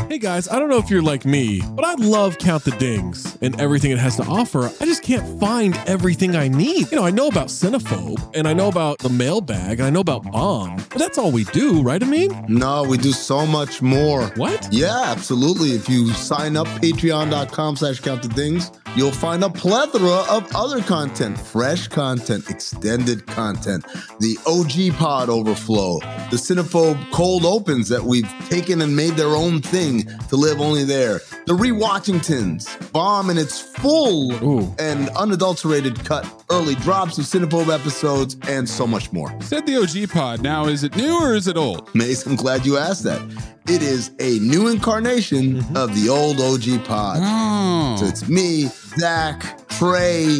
Hey guys, I don't know if you're like me, but I love Count the Dings and everything it has to offer. I just can't find everything I need. I know about Cinephobe, and I know about the mailbag, and I know about Bomb, but that's all we do, right, Amin? No, we do so much more. What? Yeah, absolutely. If you sign up, patreon.com/countthedings, you'll find a plethora of other content, fresh content, extended content, the OG Pod Overflow, the Cinephobe Cold Opens that we've taken and made their own thing to live only there, the Rewatchingtons, Bomb in its full and unadulterated cut, early drops of Cinephobe episodes, and so much more. You said the OG Pod. Now, is it new or is it old? Mace, I'm glad you asked that. It is a new incarnation of the old OG Pod. Oh. So it's me, Zach, Trey,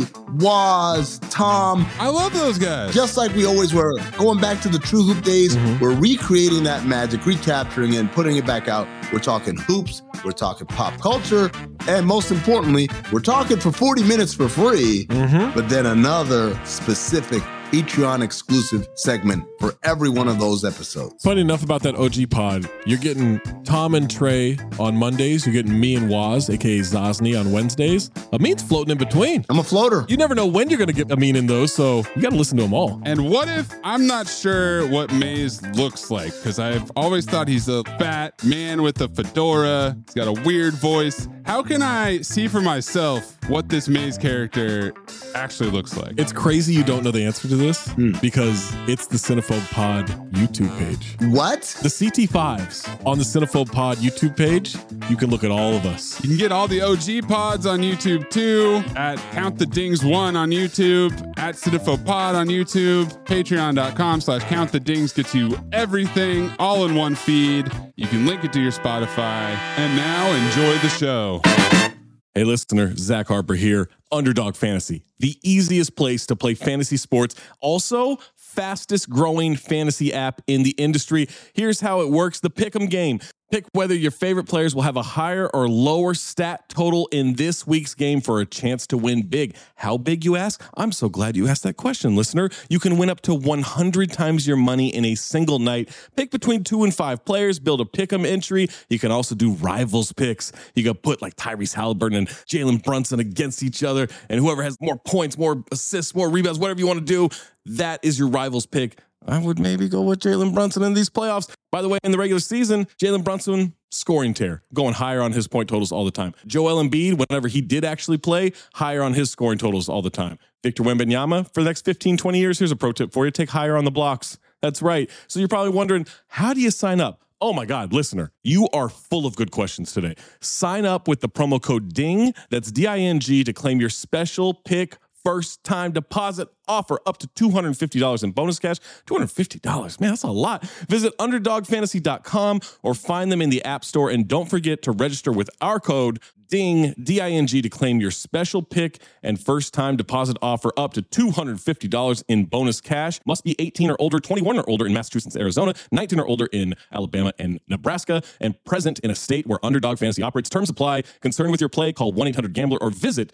Waz, Tom. I love those guys. Just like we always were. Going back to the True Hoop days, we're recreating that magic, recapturing it, and putting it back out. We're talking hoops, we're talking pop culture, and most importantly, we're talking for 40 minutes for free, but then another specific Patreon exclusive segment for every one of those episodes. Funny enough about that OG Pod, you're getting Tom and Trey on Mondays, you're getting me and Waz, aka Zosny, on Wednesdays. Amin's floating in between. I'm a floater. You never know when you're going to get Amin in those, so you got to listen to them all. And what if I'm not sure what Maze looks like? Because I've always thought he's a fat man with a fedora. He's got a weird voice. How can I see for myself what this Maze character actually looks like? It's crazy you don't know the answer to this because it's the Cinephobe Pod YouTube page. What? The CT5s on the Cinephobe Pod YouTube page, you can look at all of us. You can get all the OG pods on YouTube too, at Count the Dings 1 on YouTube, at Cinephobe Pod on YouTube, patreon.com/Count the Dings gets you everything all in one feed. You can link it to your Spotify. And now enjoy the show. Hey listener, Zach Harper here, Underdog Fantasy, the easiest place to play fantasy sports. Also, fastest growing fantasy app in the industry. Here's how it works. The Pick'em game. Pick whether your favorite players will have a higher or lower stat total in this week's game for a chance to win big. How big, you ask? I'm so glad you asked that question, listener. You can win up to 100 times your money in a single night. Pick between 2 and 5 players, build a pick'em entry. You can also do rivals picks. You can put like Tyrese Halliburton and Jalen Brunson against each other, and whoever has more points, more assists, more rebounds, whatever you want to do, that is your rivals pick. I would maybe go with Jalen Brunson in these playoffs. By the way, in the regular season, Jalen Brunson, scoring tear, going higher on his point totals all the time. Joel Embiid, whenever he did actually play, higher on his scoring totals all the time. Victor Wembanyama, for the next 15, 20 years, here's a pro tip for you. Take higher on the blocks. That's right. So you're probably wondering, how do you sign up? Oh my God, listener, you are full of good questions today. Sign up with the promo code DING, that's D-I-N-G, to claim your special pick first time deposit offer up to $250 in bonus cash. $250, man, that's a lot. Visit underdogfantasy.com or find them in the App Store. And don't forget to register with our code DING, D-I-N-G, to claim your special pick and first time deposit offer up to $250 in bonus cash. Must be 18 or older, 21 or older in Massachusetts, Arizona, 19 or older in Alabama and Nebraska, and present in a state where Underdog Fantasy operates. Terms apply. Concerned with your play, call 1-800-GAMBLER or visit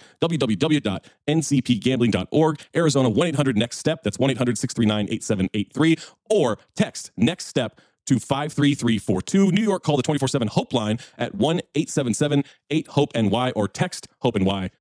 www.ncpgambling.org. Arizona, 1-800-NEXT-STEP. That's 1-800-639-8783. Or text NEXT STEP to 53342. New York, call the 24/7 Hope line at 1-877-8-HOPE-NY or text HOPE-NY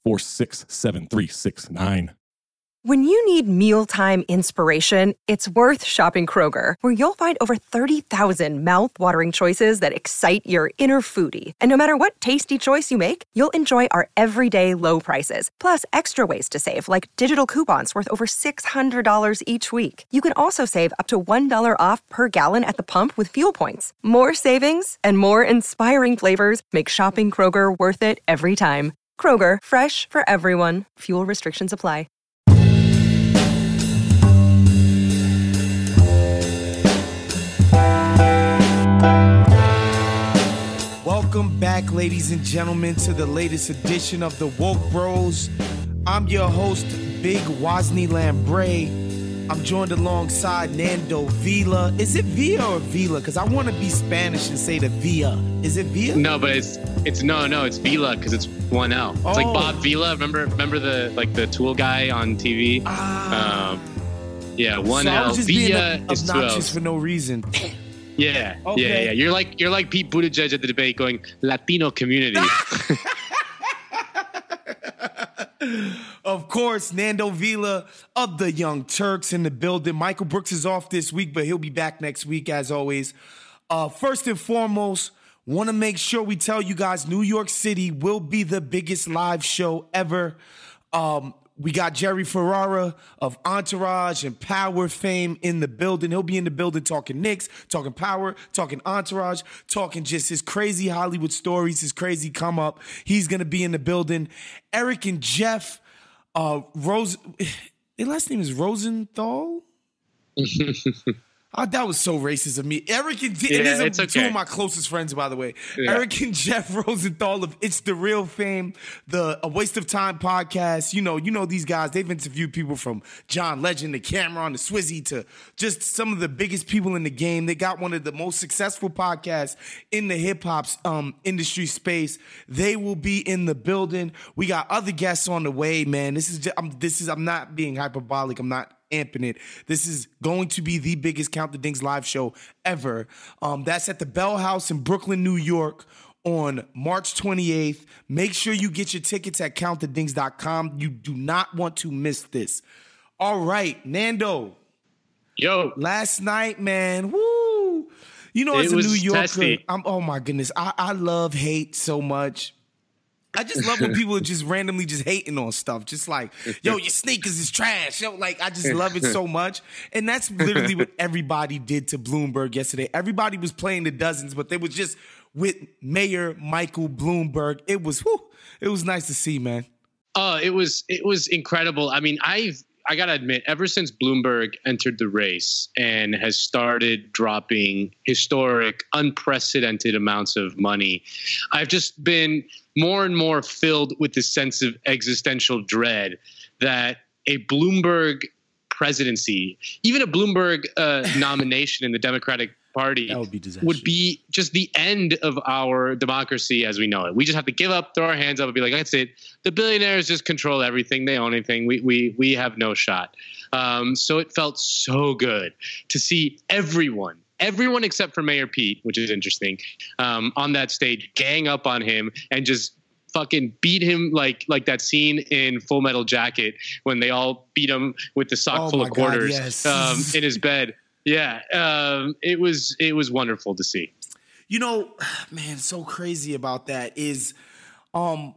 467-369. When you need mealtime inspiration, it's worth shopping Kroger, where you'll find over 30,000 mouth-watering choices that excite your inner foodie. And no matter what tasty choice you make, you'll enjoy our everyday low prices, plus extra ways to save, like digital coupons worth over $600 each week. You can also save up to $1 off per gallon at the pump with fuel points. More savings and more inspiring flavors make shopping Kroger worth it every time. Kroger, fresh for everyone. Fuel restrictions apply. Welcome back, ladies and gentlemen, to the latest edition of the Woke Bros. I'm your host, Big Wosny Lambre. I'm joined alongside Nando Vila. Is it Villa or Vila? Because I want to be Spanish and say the Villa. Is it Villa? No, but it's Vila because it's one L. It's like Bob Vila. Remember the Tool guy on TV? Yeah, one so L. Villa is 2 L's. Obnoxious for no reason. Yeah, Okay. yeah. You're like Pete Buttigieg at the debate going Latino community. Of course, Nando Vila of the Young Turks in the building. Michael Brooks is off this week, but he'll be back next week as always. First and foremost, want to make sure we tell you guys New York City will be the biggest live show ever. We got Jerry Ferrara of Entourage and Power fame in the building. He'll be in the building talking Knicks, talking Power, talking Entourage, talking just his crazy Hollywood stories, his crazy come up. He's going to be in the building. Eric and Jeff, their last name is Rosenthal? That was so racist of me. Eric and these are two of my closest friends, by the way. Yeah. Eric and Jeff Rosenthal of It's the Real fame, A Waste of Time podcast. You know these guys. They've interviewed people from John Legend to Cameron to Swizzy to just some of the biggest people in the game. They got one of the most successful podcasts in the hip hop industry space. They will be in the building. We got other guests on the way, man. I'm not being hyperbolic. I'm not amping it. This is going to be the biggest Count the Dings live show ever. That's at the Bell House in Brooklyn, New York on March 28th. Make sure you get your tickets at countthedings.com. You do not want to miss this. All right, Nando. Yo. Last night, man. Woo. As a New Yorker, oh my goodness. I love hate so much. I just love when people are just randomly just hating on stuff. Just like, yo, your sneakers is trash. Yo, like, I just love it so much. And that's literally what everybody did to Bloomberg yesterday. Everybody was playing the dozens, but they was just with Mayor Michael Bloomberg. It was nice to see, man. It was incredible. I mean, I got to admit, ever since Bloomberg entered the race and has started dropping historic, unprecedented amounts of money, I've just been more and more filled with this sense of existential dread that a Bloomberg presidency, even a Bloomberg nomination in the Democratic Party would be just the end of our democracy as we know it. We just have to give up, throw our hands up, and be like, that's it. The billionaires just control everything. They own anything. We have no shot. So it felt so good to see everyone except for Mayor Pete, which is interesting, on that stage, gang up on him and just fucking beat him like that scene in Full Metal Jacket when they all beat him with the sock full of quarters in his bed. Yeah, it was wonderful to see. Man, so crazy about that is, when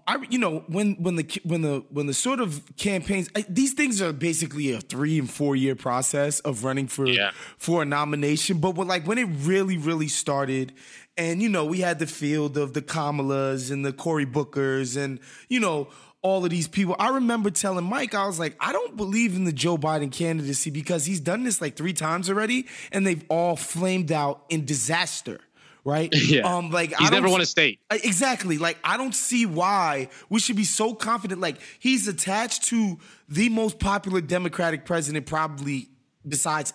the sort of campaigns, these things are basically a 3 and 4 year process of running for a nomination. But when it really, really started, and we had the field of the Kamalas and the Cory Bookers and all of these people. I remember telling Mike, I was like, I don't believe in the Joe Biden candidacy because he's done this like 3 times already, and they've all flamed out in disaster. Right? Yeah. He's never won a state. Exactly. Like, I don't see why we should be so confident. Like, he's attached to the most popular Democratic president probably besides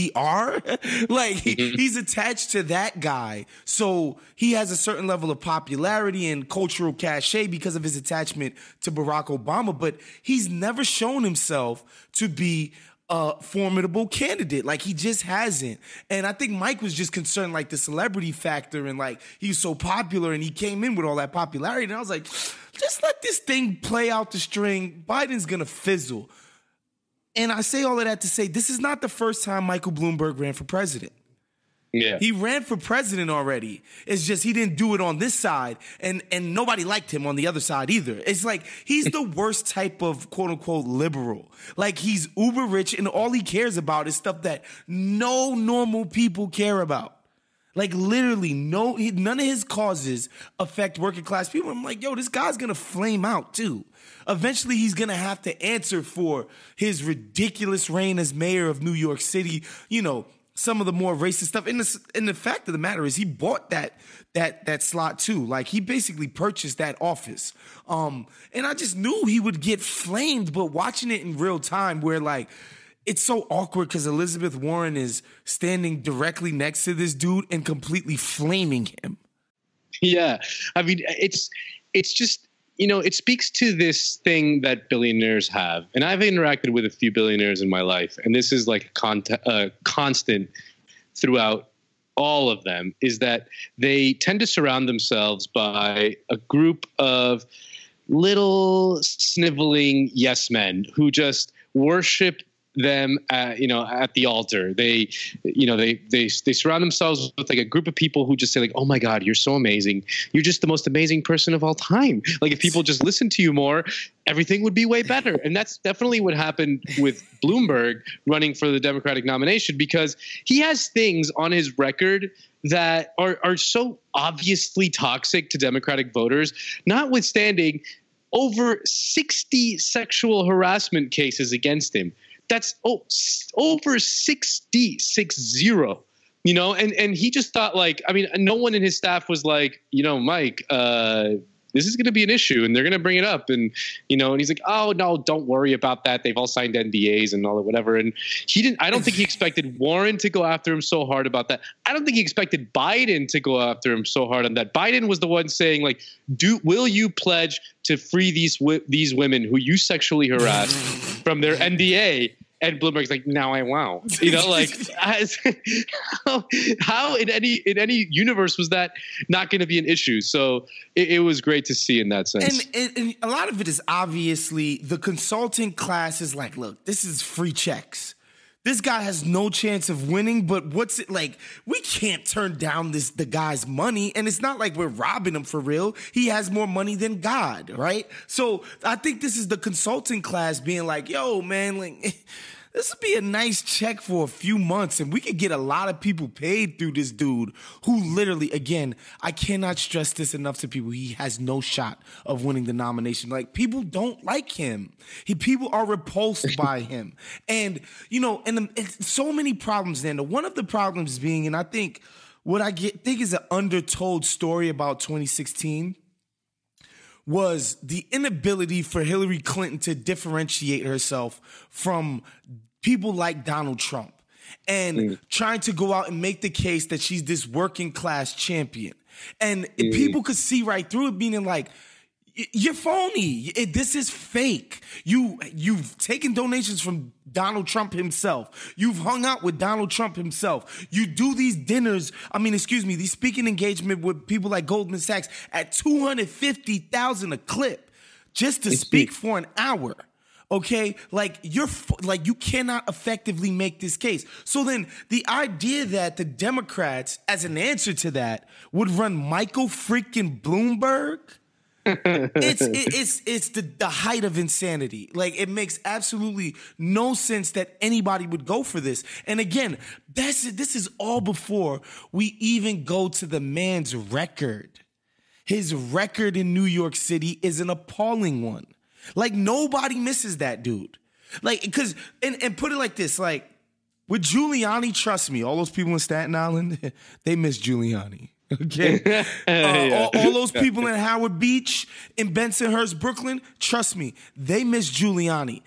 FDR. Like, he's attached to that guy. So he has a certain level of popularity and cultural cachet because of his attachment to Barack Obama. But he's never shown himself to be a formidable candidate. Like, he just hasn't. And I think Mike was just concerned, like, the celebrity factor and, like, he was so popular and he came in with all that popularity. And I was like, just let this thing play out the string. Biden's going to fizzle. And I say all of that to say this is not the first time Michael Bloomberg ran for president. Yeah. He ran for president already. It's just he didn't do it on this side, and nobody liked him on the other side either. It's like he's the worst type of quote-unquote liberal. Like, he's uber rich, and all he cares about is stuff that no normal people care about. Like, literally, none of his causes affect working class people. I'm like, yo, this guy's going to flame out, too. Eventually, he's going to have to answer for his ridiculous reign as mayor of New York City, some of the more racist stuff. And the fact of the matter is he bought that slot too. Like, he basically purchased that office. And I just knew he would get flamed, but watching it in real time where, like, it's so awkward because Elizabeth Warren is standing directly next to this dude and completely flaming him. Yeah. I mean, it's just, it speaks to this thing that billionaires have. And I've interacted with a few billionaires in my life. And this is like a constant throughout all of them, is that they tend to surround themselves by a group of little sniveling yes men who just worship them at the altar. They surround themselves with like a group of people who just say like, oh my God, you're so amazing. You're just the most amazing person of all time. Like if people just listen to you more, everything would be way better. And that's definitely what happened with Bloomberg running for the Democratic nomination, because he has things on his record that are so obviously toxic to Democratic voters, notwithstanding over 60 sexual harassment cases against him. That's over 60, and he just thought like, I mean, no one in his staff was like, Mike, this is going to be an issue and they're going to bring it up. And he's like, oh no, don't worry about that. They've all signed NDAs and all that, whatever. And I don't think he expected Warren to go after him so hard about that. I don't think he expected Biden to go after him so hard on that. Biden was the one saying like, will you pledge to free these women who you sexually harassed from their NDA? And Bloomberg's like, now I won't. How in any universe was that not going to be an issue? So it was great to see in that sense. And a lot of it is obviously the consulting class is like, look, this is free checks. This guy has no chance of winning, but what's it like? We can't turn down the guy's money, and it's not like we're robbing him for real. He has more money than God, right? So I think this is the consulting class being like, yo, man, like this would be a nice check for a few months, and we could get a lot of people paid through this dude who literally, again, I cannot stress this enough to people. He has no shot of winning the nomination. Like, people don't like him. People are repulsed by him. And, it's so many problems then. One of the problems being, and I think what I think is an undertold story about 2016 was the inability for Hillary Clinton to differentiate herself from people like Donald Trump and trying to go out and make the case that she's this working class champion. And people could see right through it, meaning like, you're phony. This is fake. You've taken donations from Donald Trump himself. You've hung out with Donald Trump himself. You do these dinners, these speaking engagement with people like Goldman Sachs at $250,000 a clip just to speak for an hour. Okay, like you cannot effectively make this case. So then the idea that the Democrats, as an answer to that, would run Michael freaking Bloomberg, it's the height of insanity. Like, it makes absolutely no sense that anybody would go for this. And again, this is all before we even go to the man's record. His record in New York City is an appalling one. Like, nobody misses that dude. Like, because, and put it like this, like, with Giuliani, trust me, all those people in Staten Island, they miss Giuliani. Okay? All those people in Howard Beach, in Bensonhurst, Brooklyn, trust me, they miss Giuliani.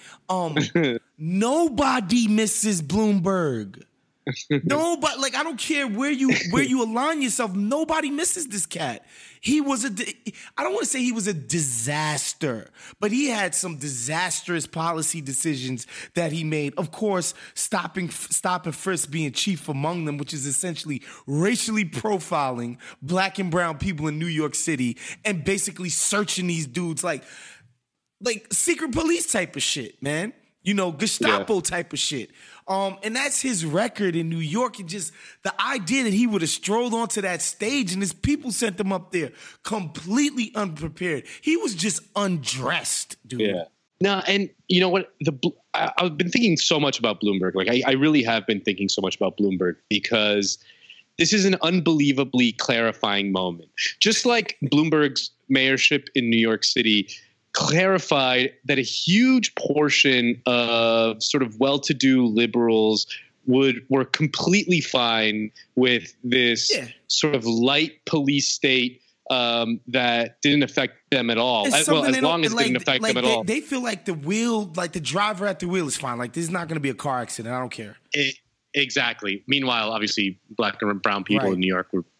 Nobody misses Bloomberg. Nobody, like, I don't care where you align yourself, nobody misses this cat. He was I don't want to say he was a disaster, but he had some disastrous policy decisions that he made. Of course, stop and frisk being chief among them, which is essentially racially profiling black and brown people in New York City and basically searching these dudes like secret police type of shit, man. Gestapo type of shit. And that's his record in New York. And just the idea that he would have strolled onto that stage and his people sent him up there completely unprepared. He was just undressed, dude. Yeah. No, and you know what? I've been thinking so much about Bloomberg. Like, I really have been thinking so much about Bloomberg because this is an unbelievably clarifying moment. Just like Bloomberg's mayorship in New York City clarified that a huge portion of sort of well-to-do liberals were completely fine with this sort of light police state that didn't affect them at all. As long as it didn't affect them at all. They feel like the wheel, like the driver at the wheel is fine. Like, this is not going to be a car accident. I don't care. Exactly. Meanwhile, obviously, black and brown people in New York were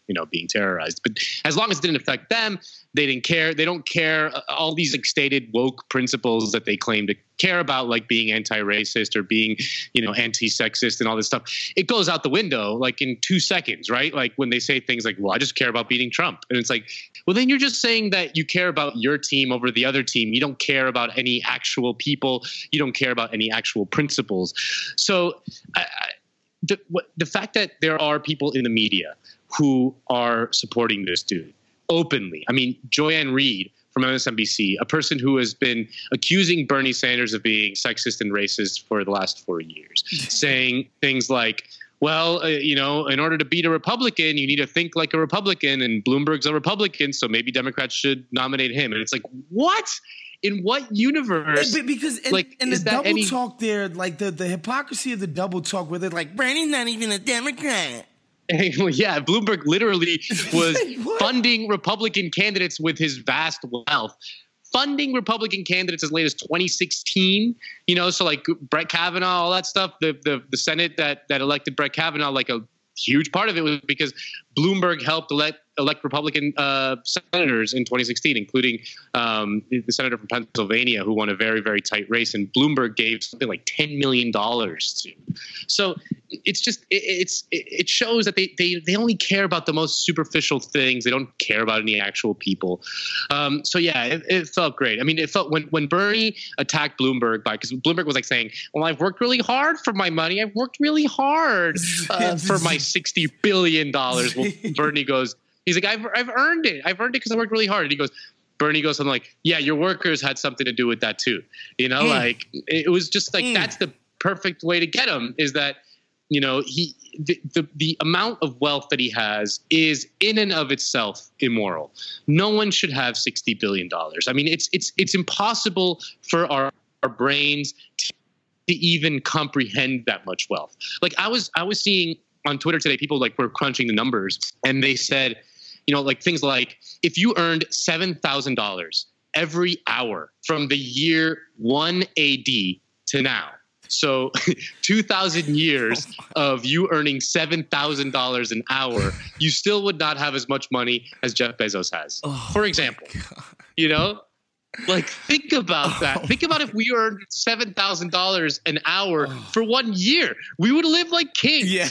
being terrorized. But as long as it didn't affect them, they didn't care. They don't care all these like stated woke principles that they claim to care about, like being anti-racist or being, anti-sexist and all this stuff. It goes out the window like in 2 seconds, right? Like when they say things like, well, I just care about beating Trump. And it's like, well, then you're just saying that you care about your team over the other team. You don't care about any actual people. You don't care about any actual principles. So the fact that there are people in the media who are supporting this dude openly. I mean, Joyanne Reid from MSNBC, a person who has been accusing Bernie Sanders of being sexist and racist for the last 4 years, saying things like, well, in order to beat a Republican, you need to think like a Republican, and Bloomberg's a Republican, so maybe Democrats should nominate him. And it's like, what? In what universe? Because the double talk there, like the hypocrisy of the double talk, where they're like, Bernie's not even a Democrat. Yeah, Bloomberg literally was funding Republican candidates with his vast wealth. Funding Republican candidates as late as 2016, so like Brett Kavanaugh, all that stuff, the Senate that elected Brett Kavanaugh, like a huge part of it was because Bloomberg helped elect Republican senators in 2016, including the senator from Pennsylvania who won a very, very tight race, and Bloomberg gave something like $10 million to. So it's just it shows that they only care about the most superficial things. They don't care about any actual people. So yeah, it felt great. I mean, it felt when Bernie attacked Bloomberg because Bloomberg was like saying, well, I've worked really hard for my money. I've worked really hard for my $60 billion. Well, Bernie goes, he's like, I've earned it. I've earned it because I worked really hard. And Bernie goes something like, yeah, your workers had something to do with that too. Like it was just like, that's the perfect way to get him, is that, the amount of wealth that he has is in and of itself immoral. No one should have $60 billion. I mean, it's impossible for our brains to even comprehend that much wealth. Like I was seeing on Twitter today, people like were crunching the numbers, and they said, like things like, if you earned $7,000 every hour from the year 1 AD to now, so 2,000 years of you earning $7,000 an hour, you still would not have as much money as Jeff Bezos has, for example. Like, think about that. Think about if we earned $7,000 an hour for 1 year. We would live like kings. Yeah.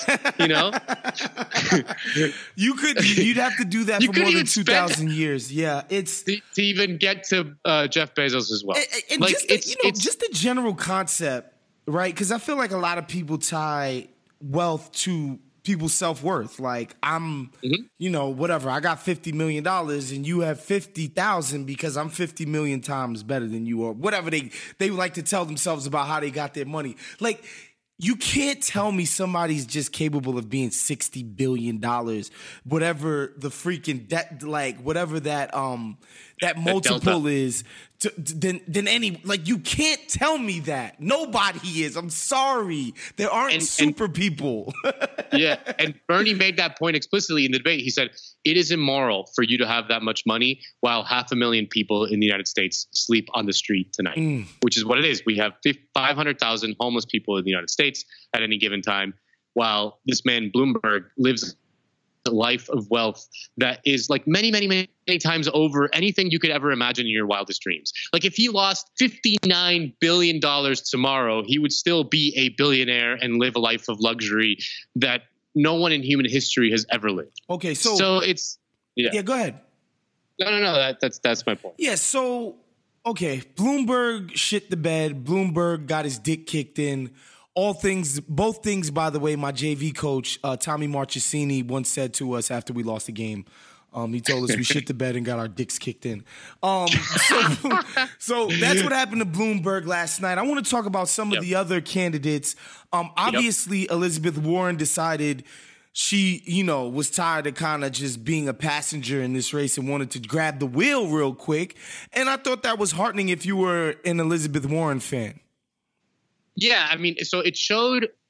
You'd have to do that for more than 2,000 years. Yeah. It's to even get to Jeff Bezos as well. And like, just the general concept, right? Because I feel like a lot of people tie wealth to people's self-worth. Like, I'm, whatever, I got $50 million and you have 50,000 because I'm 50 million times better than you, or whatever they like to tell themselves about how they got their money. Like, you can't tell me somebody's just capable of being $60 billion, whatever the freaking debt, like whatever that multiple is, than any, like, you can't tell me that. Nobody is. I'm sorry. There aren't super people. Yeah. And Bernie made that point explicitly in the debate. He said, it is immoral for you to have that much money while 500,000 people in the United States sleep on the street tonight, which is what it is. We have 500,000 homeless people in the United States at any given time, while this man Bloomberg lives a life of wealth that is like many, many, many times over anything you could ever imagine in your wildest dreams. Like, if he lost $59 billion tomorrow, he would still be a billionaire and live a life of luxury that no one in human history has ever lived. Okay, so it's yeah. Go ahead. No. That's my point. Yeah. So okay, Bloomberg shit the bed. Bloomberg got his dick kicked in. Both things, by the way, my JV coach, Tommy Marchesini, once said to us after we lost the game. He told us we shit the bed and got our dicks kicked in. So that's what happened to Bloomberg last night. I want to talk about some of the other candidates. Obviously, Elizabeth Warren decided she, was tired of kind of just being a passenger in this race and wanted to grab the wheel real quick. And I thought that was heartening if you were an Elizabeth Warren fan. Yeah, I mean, so it showed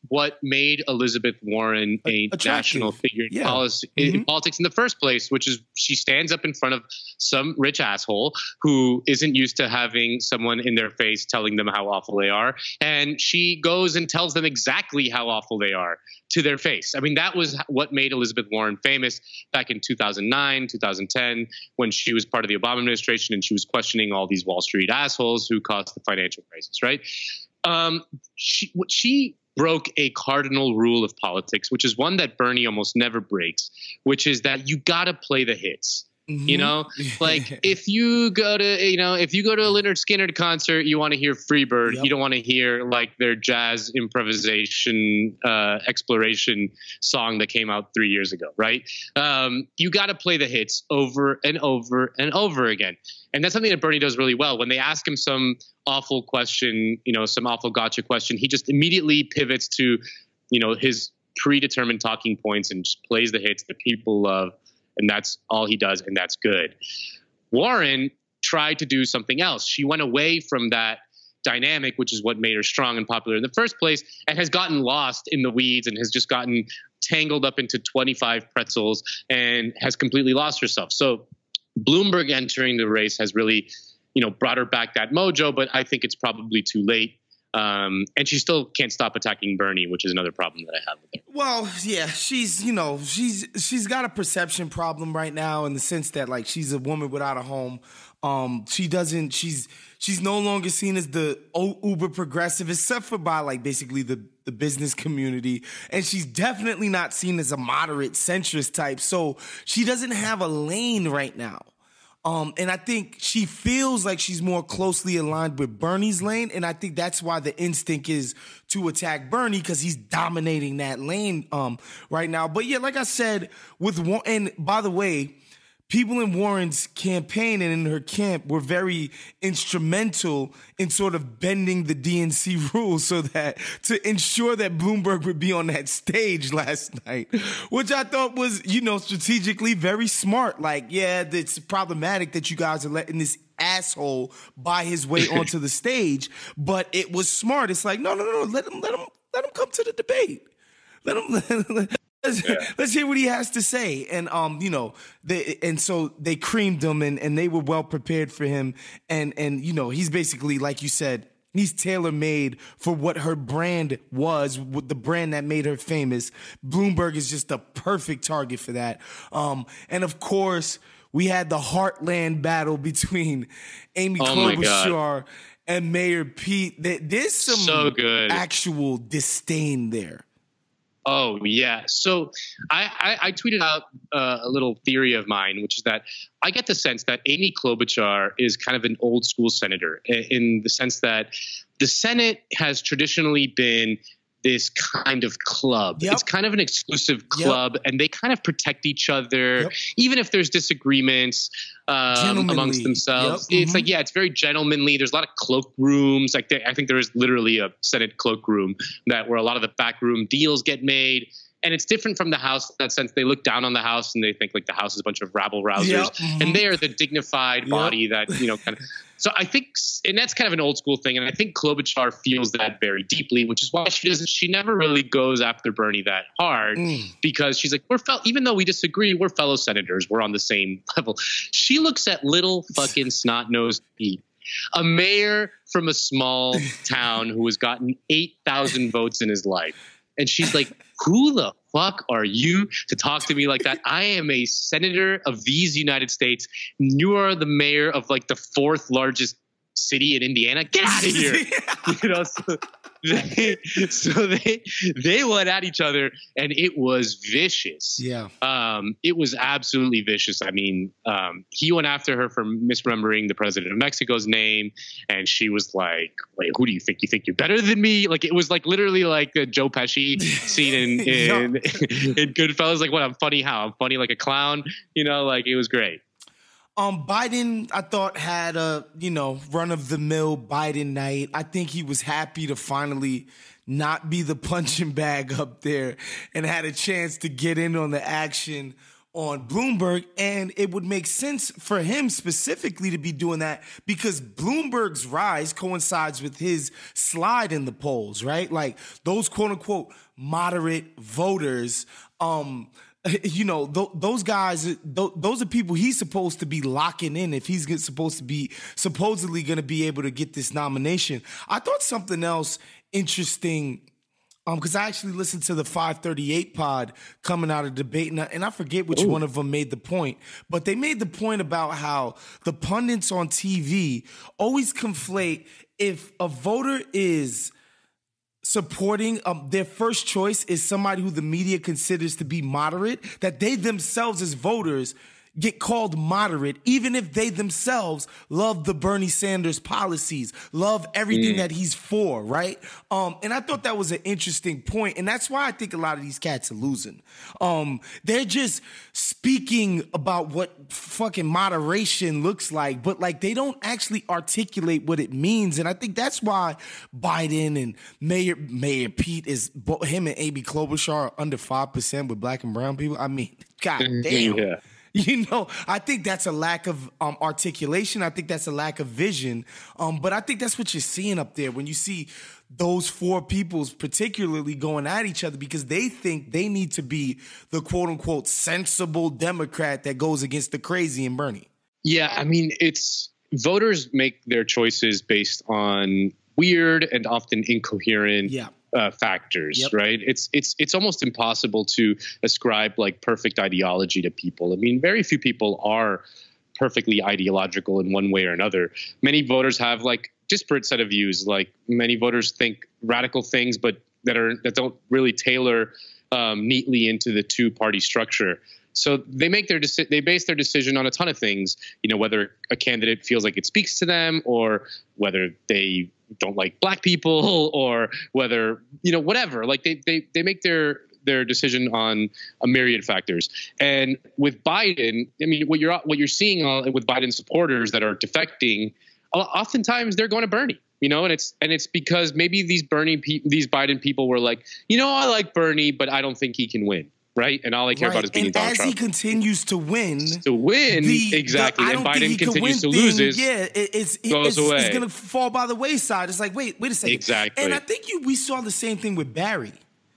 what made Elizabeth Warren a national figure in politics in the first place, which is she stands up in front of some rich asshole who isn't used to having someone in their face telling them how awful they are. And she goes and tells them exactly how awful they are to their face. I mean, that was what made Elizabeth Warren famous back in 2009, 2010, when she was part of the Obama administration and she was questioning all these Wall Street assholes who caused the financial crisis, right? She broke a cardinal rule of politics, which is one that Bernie almost never breaks, which is that you got to play the hits. You know, like if you go to a Lynyrd Skynyrd concert, you want to hear Freebird. Yep. You don't want to hear like their jazz improvisation exploration song that came out 3 years ago, right? You got to play the hits over and over and over again. And that's something that Bernie does really well. When they ask him some awful question, some awful gotcha question, he just immediately pivots to, his predetermined talking points and just plays the hits that people love. And that's all he does, and that's good. Warren tried to do something else. She went away from that dynamic, which is what made her strong and popular in the first place, and has gotten lost in the weeds and has just gotten tangled up into 25 pretzels and has completely lost herself. So Bloomberg entering the race has really, brought her back that mojo, but I think it's probably too late. And she still can't stop attacking Bernie, which is another problem that I have with her. Well, yeah, she's got a perception problem right now in the sense that like she's a woman without a home. She's no longer seen as the uber progressive, except for by like basically the business community. And she's definitely not seen as a moderate centrist type. So she doesn't have a lane right now. And I think she feels like she's more closely aligned with Bernie's lane. And I think that's why the instinct is to attack Bernie, because he's dominating that lane right now. But yeah, like I said, and by the way, people in Warren's campaign and in her camp were very instrumental in sort of bending the DNC rules to ensure that Bloomberg would be on that stage last night, which I thought was, strategically very smart. Like, yeah, it's problematic that you guys are letting this asshole buy his way onto the stage, but it was smart. It's like, no, let him come to the debate. Let's hear what he has to say. And, so they creamed him and they were well prepared for him. And, he's basically, like you said, he's tailor-made for what her brand was, with the brand that made her famous. Bloomberg is just a perfect target for that. And of course, we had the heartland battle between Amy Klobuchar and Mayor Pete. There's some actual disdain there. Oh, yeah. So I tweeted out a little theory of mine, which is that I get the sense that Amy Klobuchar is kind of an old school senator in the sense that the Senate has traditionally been this kind of club. Yep. It's kind of an exclusive club, and they kind of protect each other, even if there's disagreements amongst themselves. Yep. It's like, it's very gentlemanly. There's a lot of cloakrooms. Like I think there is literally a Senate cloakroom where a lot of the backroom deals get made. And it's different from the House in that sense. They look down on the House and they think like the House is a bunch of rabble-rousers. Yep. And they are the dignified body that, kind of. So I think, and that's kind of an old school thing. And I think Klobuchar feels that very deeply, which is why she never really goes after Bernie that hard because she's like, even though we disagree, we're fellow senators. We're on the same level. She looks at little fucking snot-nosed Pete, a mayor from a small town who has gotten 8,000 votes in his life. And she's like, who the fuck are you to talk to me like that? I am a senator of these United States. You are the mayor of like the fourth largest city in Indiana. Get out of here. So they went at each other and it was vicious. Yeah. It was absolutely vicious. I mean, he went after her for misremembering the president of Mexico's name. And she was like, wait, who do you think? You think you're better than me? Like, it was like literally like a Joe Pesci scene in Goodfellas. Like, what? I'm funny how? I'm funny like a clown? Like it was great. Biden, I thought, had a, run-of-the-mill Biden night. I think he was happy to finally not be the punching bag up there and had a chance to get in on the action on Bloomberg, and it would make sense for him specifically to be doing that because Bloomberg's rise coincides with his slide in the polls, right? Like those quote unquote moderate voters, those guys, those are people he's supposed to be locking in if he's supposedly going to be able to get this nomination. I thought something else interesting, because I actually listened to the 538 pod coming out of debate, and I forget which one of them made the point, but they made the point about how the pundits on TV always conflate if a voter is supporting their first choice is somebody who the media considers to be moderate, that they themselves as voters get called moderate, even if they themselves love the Bernie Sanders policies, love everything that he's for, right? And I thought that was an interesting point, and that's why I think a lot of these cats are losing. They're just speaking about what fucking moderation looks like, but like they don't actually articulate what it means, and I think that's why Biden and Mayor Pete him and A.B. Klobuchar are under 5% with black and brown people. I mean, god damn. Yeah. I think that's a lack of articulation. I think that's a lack of vision. But I think that's what you're seeing up there when you see those four peoples particularly going at each other because they think they need to be the quote-unquote sensible Democrat that goes against the crazy and Bernie. Yeah, I mean, voters make their choices based on weird and often incoherent factors, right? It's almost impossible to ascribe like perfect ideology to people. I mean, very few people are perfectly ideological in one way or another. Many voters have like disparate set of views. Like many voters think radical things, but that don't really tailor neatly into the two-party structure. So they base their decision on a ton of things, whether a candidate feels like it speaks to them or whether they don't like black people or whether, whatever, like they make their decision on a myriad factors. And with Biden, I mean, what you're seeing with Biden supporters that are defecting, oftentimes they're going to Bernie. And it's because maybe these Biden people were like, I like Bernie, but I don't think he can win. Right. And all I care about is beating Donald Trump. As he continues to win, exactly. And Biden continues to lose it. Yeah, it's going to fall by the wayside. It's like, wait a second. Exactly. And I think we saw the same thing with Barry.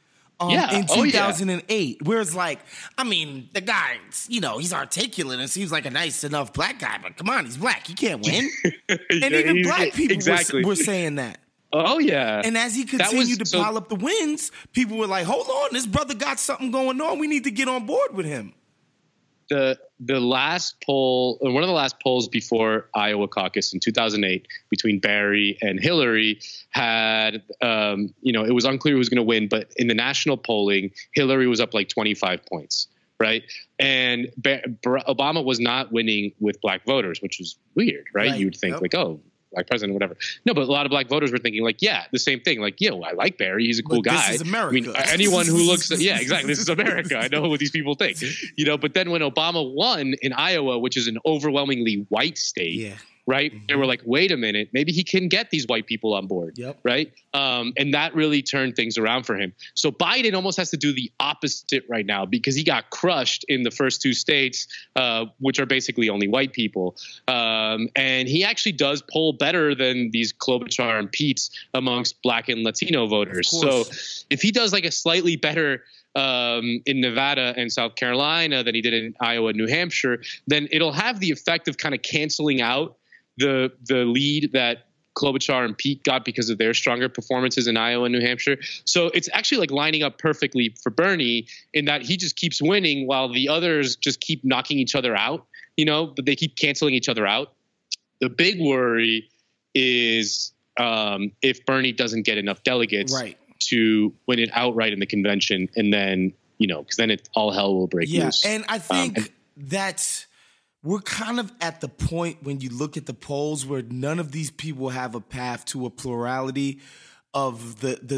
In 2008, where it's like, I mean, the guy, he's articulate and seems like a nice enough black guy, but come on, he's black. He can't win. And even black people were saying that. Oh, yeah. And as he continued to pile up the wins, people were like, hold on, this brother got something going on. We need to get on board with him. The last poll, one of the last polls before Iowa caucus in 2008 between Barry and Hillary had, it was unclear who was going to win, but in the national polling, Hillary was up like 25 points. Right. And Obama was not winning with black voters, which was weird. Right. You would think like, oh, black president, whatever. No, but a lot of black voters were thinking like, yeah, the same thing. Like, I like Barry. He's a cool guy. This is America. I mean, anyone who looks, exactly. This is America. I know what these people think, but then when Obama won in Iowa, which is an overwhelmingly white state, right? Mm-hmm. They were like, wait a minute, maybe he can get these white people on board. Yep. Right. And that really turned things around for him. So Biden almost has to do the opposite right now because he got crushed in the first two states, which are basically only white people. And he actually does poll better than these Klobuchar and Pete's amongst black and Latino voters. So if he does like a slightly better in Nevada and South Carolina than he did in Iowa and New Hampshire, then it'll have the effect of kind of canceling out the lead that Klobuchar and Pete got because of their stronger performances in Iowa and New Hampshire. So it's actually like lining up perfectly for Bernie in that he just keeps winning while the others just keep knocking each other out, but they keep canceling each other out. The big worry is if Bernie doesn't get enough delegates to win it outright in the convention, and then, because then all hell will break loose. And I think that's we're kind of at the point when you look at the polls where none of these people have a path to a plurality of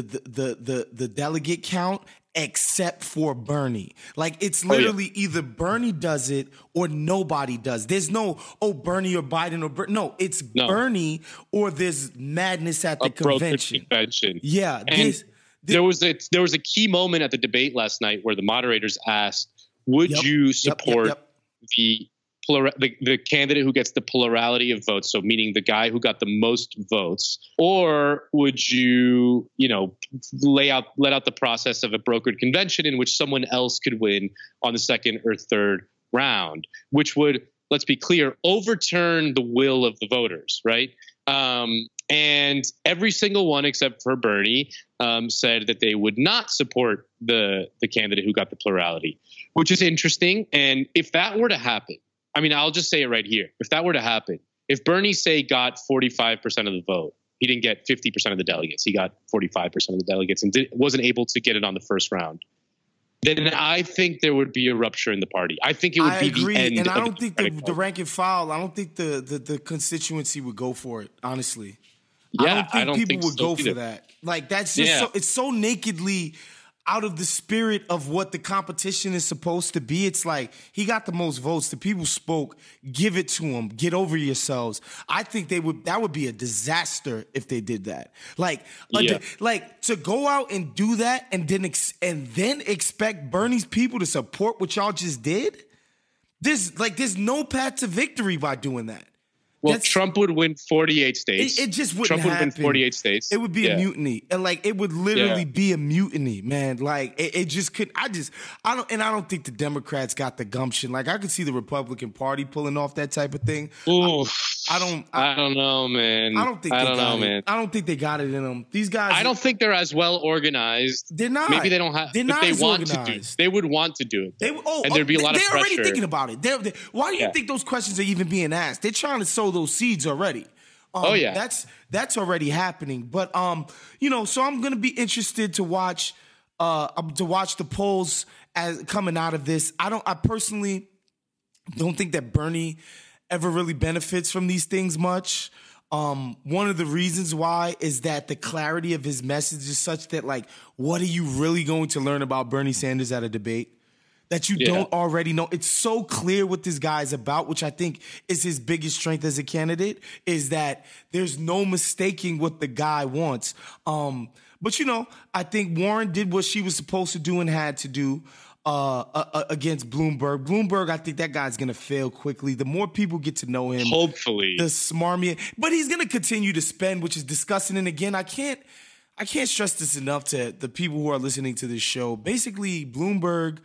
the delegate count except for Bernie. Like it's literally either Bernie does it or nobody does. There's no, Bernie or Biden or Bernie. No, it's Bernie or there's madness at the convention. Yeah. There was a key moment at the debate last night where the moderators asked would you support the candidate who gets the plurality of votes, so meaning the guy who got the most votes, or would you, let out the process of a brokered convention in which someone else could win on the second or third round, which would, let's be clear, overturn the will of the voters, right? And every single one except for Bernie said that they would not support the candidate who got the plurality, which is interesting. And if that were to happen, I mean, I'll just say it right here. If that were to happen, if Bernie, say, got 45% of the vote, he didn't get 50% of the delegates. He got 45% of the delegates and wasn't able to get it on the first round. Then I think there would be a rupture in the party. I think it would be the end. And I don't think the rank and file, I don't think the constituency would go for it, honestly. Yeah, I don't think people would go for that. Like, that's just it's so nakedly out of the spirit of what the competition is supposed to be. It's like, he got the most votes. The people spoke. Give it to him. Get over yourselves. I think that would be a disaster if they did that. Like to go out and do that and then expect Bernie's people to support what y'all just did. There's no path to victory by doing that. Well, Trump would win 48 states. It just wouldn't happen. Trump would win 48 states. It would be a mutiny. And it would literally be a mutiny, man. Like, it just couldn't. I don't think the Democrats got the gumption. Like, I could see the Republican Party pulling off that type of thing. Ooh. I don't know, man. I don't think they got it in them. These guys. I don't think they're as well organized. They're not. Maybe they don't have. They're not if they as want organized. to do. They would want to do it. And there'd be a lot of pressure. They're already thinking about it. Why do you think those questions are even being asked? They're trying to sow those seeds already. That's already happening. But so I'm gonna be interested to watch the polls as coming out of this. I personally don't think that Bernie ever really benefits from these things much. One of the reasons why is that the clarity of his message is such that, like, what are you really going to learn about Bernie Sanders at a debate that you don't already know? It's so clear what this guy is about, which I think is his biggest strength as a candidate, is that there's no mistaking what the guy wants. But I think Warren did what she was supposed to do and had to do against Bloomberg. Bloomberg, I think that guy's going to fail quickly. The more people get to know him, hopefully, the smarmier. But he's going to continue to spend, which is disgusting. And again, I can't stress this enough to the people who are listening to this show. Basically, Bloomberg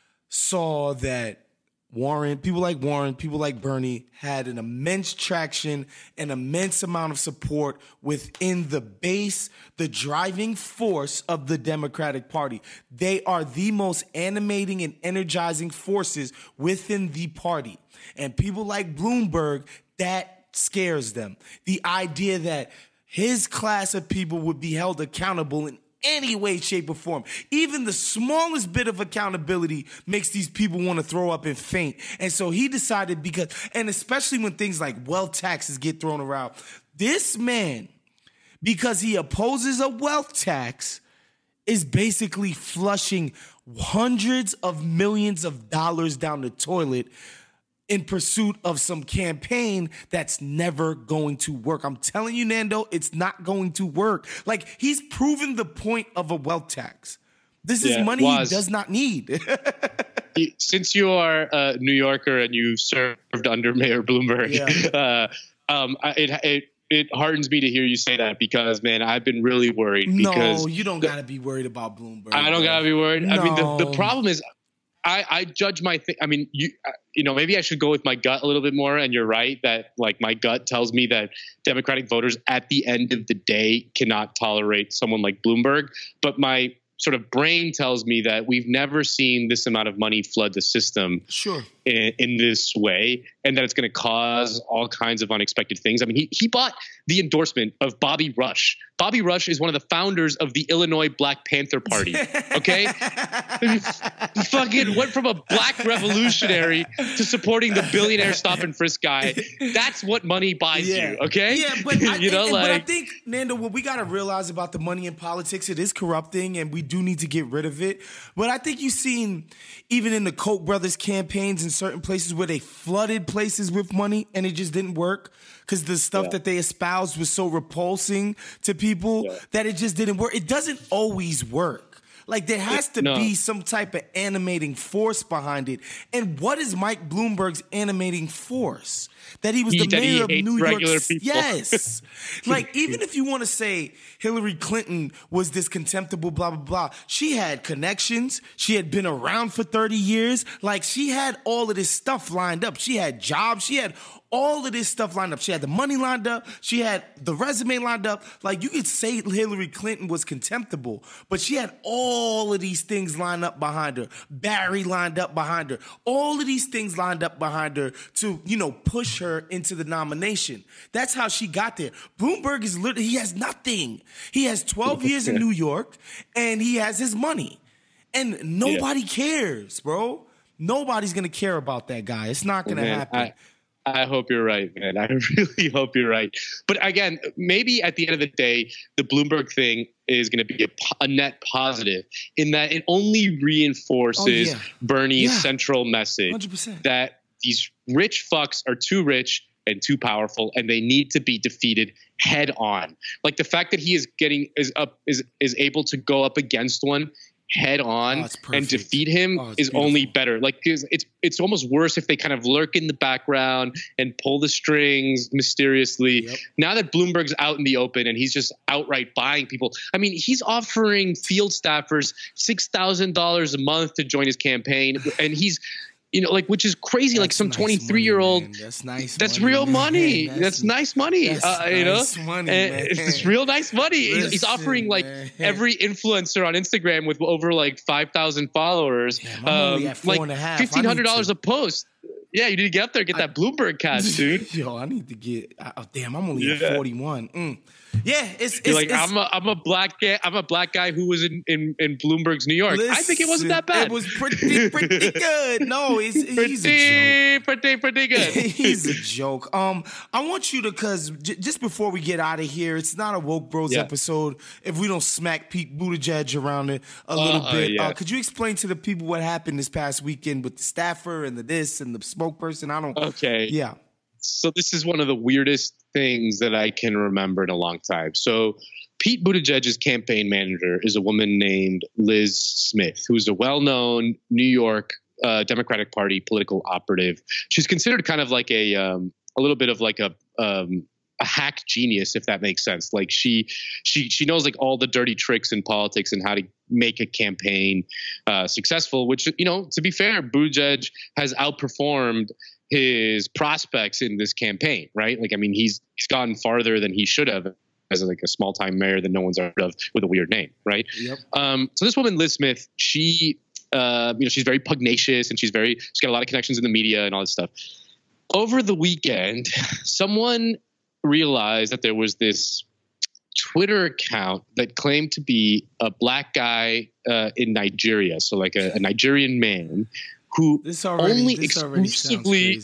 saw that people like Bernie had an immense traction, an immense amount of support within the base, the driving force of the Democratic Party. They are the most animating and energizing forces within the party. And people like Bloomberg, that scares them. The idea that his class of people would be held accountable in any way, shape, or form. Even the smallest bit of accountability makes these people want to throw up and faint. And so he decided, and especially when things like wealth taxes get thrown around, this man, because he opposes a wealth tax, is basically flushing hundreds of millions of dollars down the toilet in pursuit of some campaign that's never going to work. I'm telling you, Nando, it's not going to work. Like, he's proven the point of a wealth tax. This is money he does not need. Since you are a New Yorker and you served under Mayor Bloomberg, it hardens me to hear you say that, because, man, I've been really worried. No, you don't got to be worried about Bloomberg. I don't got to be worried. No. I mean, the problem is, I judge my thing. I mean, maybe I should go with my gut a little bit more. And you're right that, like, my gut tells me that Democratic voters at the end of the day cannot tolerate someone like Bloomberg. But my sort of brain tells me that we've never seen this amount of money flood the system in this way, and that it's going to cause all kinds of unexpected things. I mean, he bought the endorsement of Bobby Rush. Bobby Rush is one of the founders of the Illinois Black Panther Party. Okay, he fucking went from a black revolutionary to supporting the billionaire stop and frisk guy. That's what money buys you. Okay, but I think, Nando, what we got to realize about the money in politics, it is corrupting, and we do need to get rid of it. But I think you've seen, even in the Koch brothers campaigns in certain places where they flooded places with money and it just didn't work because the stuff that they espoused was so repulsing to people that it just didn't work. It doesn't always work. Like there has to be some type of animating force behind it. And what is Mike Bloomberg's animating force? That he was the mayor of New York. Yes. Like, even if you want to say Hillary Clinton was this contemptible, blah, blah, blah, she had connections. She had been around for 30 years. Like, she had all of this stuff lined up. She had jobs. She had all of this stuff lined up. She had the money lined up. She had the resume lined up. Like, you could say Hillary Clinton was contemptible, but she had all of these things lined up behind her. Barry lined up behind her. All of these things lined up behind her to, push her into the nomination. That's how she got there. Bloomberg is literally, he has nothing. He has 12 years in New York, and he has his money. And nobody cares, bro. Nobody's going to care about that guy. It's not going to happen. I hope you're right, man. I really hope you're right. But again, maybe at the end of the day, the Bloomberg thing is going to be a net positive in that it only reinforces Bernie's central message 100%. That these rich fucks are too rich and too powerful, and they need to be defeated head on. Like the fact that he is able to go up against one head on and defeat him is beautiful. Only better. Like it's almost worse if they kind of lurk in the background and pull the strings mysteriously. Yep. Now that Bloomberg's out in the open and he's just outright buying people. I mean, he's offering field staffers $6,000 a month to join his campaign, and he's which is crazy. That's like some 23-year-old. That's nice. That's money, real money. That's nice money. That's nice money, man. It's real nice money. He's offering like every influencer on Instagram with over like 5,000 followers, I'm only at like $1,500 a post. Yeah, you need to get up there, get that Bloomberg cash, dude. Yo, I need to get. I'm only at 41. Yeah, it's like I'm a black guy who was in Bloomberg's New York. I think it wasn't that bad. It was pretty good. No, he's a joke. Pretty good. He's a joke. I want you to, because just before we get out of here, it's not a Woke Bros episode if we don't smack Pete Buttigieg around it a little bit. Could you explain to the people what happened this past weekend with the staffer and the this and the spokesperson? Okay. Yeah. So this is one of the weirdest things that I can remember in a long time. So Pete Buttigieg's campaign manager is a woman named Liz Smith, who's a well-known New York Democratic Party political operative. She's considered kind of like a little bit of like a hack genius, if that makes sense. Like she knows like all the dirty tricks in politics and how to make a campaign successful, which, to be fair, Buttigieg has outperformed his prospects in this campaign, right? Like, I mean, he's gone farther than he should have as like a small time mayor that no one's heard of with a weird name, right? Yep. So this woman, Liz Smith, she's very pugnacious and she's got a lot of connections in the media and all this stuff. Over the weekend, someone realized that there was this Twitter account that claimed to be a black guy in Nigeria, so like a Nigerian man who exclusively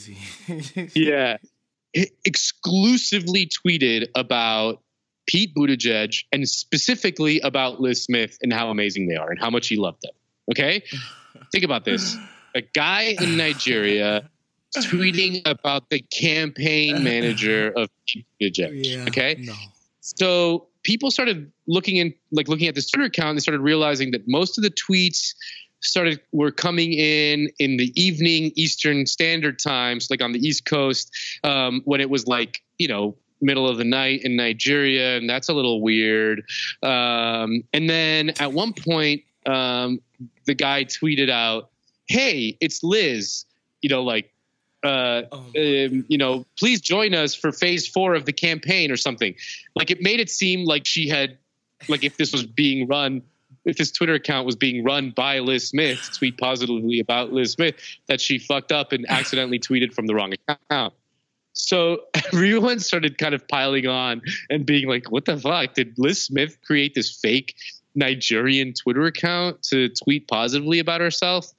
tweeted about Pete Buttigieg and specifically about Liz Smith and how amazing they are and how much he loved them. Okay? Think about this. A guy in Nigeria tweeting about the campaign manager of Pete Buttigieg. Yeah, okay? No. So people started looking at this Twitter account and they started realizing that most of the tweets were coming in the evening Eastern Standard Time, so like on the East Coast, when it was like, middle of the night in Nigeria, and that's a little weird. And then at one point, the guy tweeted out, "Hey, it's Liz, please join us for phase 4 of the campaign," or something. Like it made it seem like she had, like if this Twitter account was being run by Liz Smith to tweet positively about Liz Smith, that she fucked up and accidentally tweeted from the wrong account. So everyone started kind of piling on and being like, what the fuck? Did Liz Smith create this fake Nigerian Twitter account to tweet positively about herself?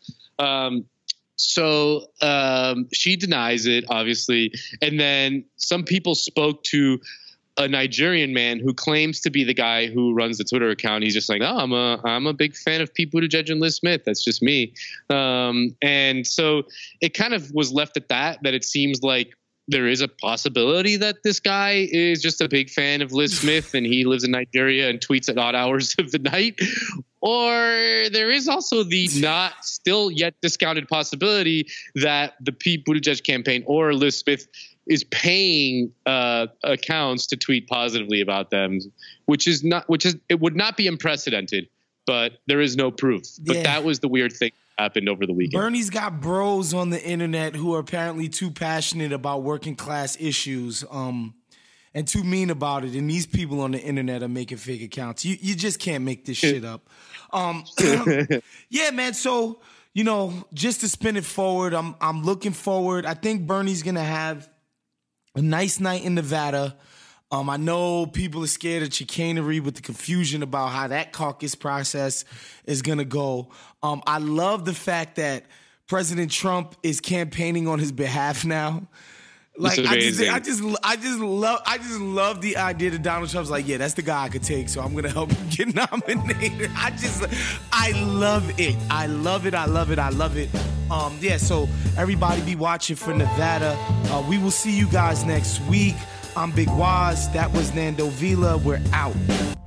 So she denies it, obviously. And then some people spoke to a Nigerian man who claims to be the guy who runs the Twitter account. He's just like, I'm a big fan of Pete Buttigieg and Liz Smith. That's just me. And so it kind of was left at that it seems like there is a possibility that this guy is just a big fan of Liz Smith and he lives in Nigeria and tweets at odd hours of the night. Or there is also the not still yet discounted possibility that the Pete Buttigieg campaign or Elizabeth is paying accounts to tweet positively about them, it would not be unprecedented, but there is no proof. But that was the weird thing that happened over the weekend. Bernie's got bros on the internet who are apparently too passionate about working class issues, and too mean about it. And these people on the internet are making fake accounts. You just can't make this shit up. Yeah, man. So, just to spin it forward, I'm looking forward. I think Bernie's going to have a nice night in Nevada. I know people are scared of chicanery with the confusion about how that caucus process is going to go. I love the fact that President Trump is campaigning on his behalf now. Like I just love the idea that Donald Trump's like, yeah, that's the guy I could take, so I'm gonna help him get nominated. I love it. I love it. Yeah, so everybody be watching for Nevada. We will see you guys next week. I'm Big Waz. That was Nando Vila. We're out.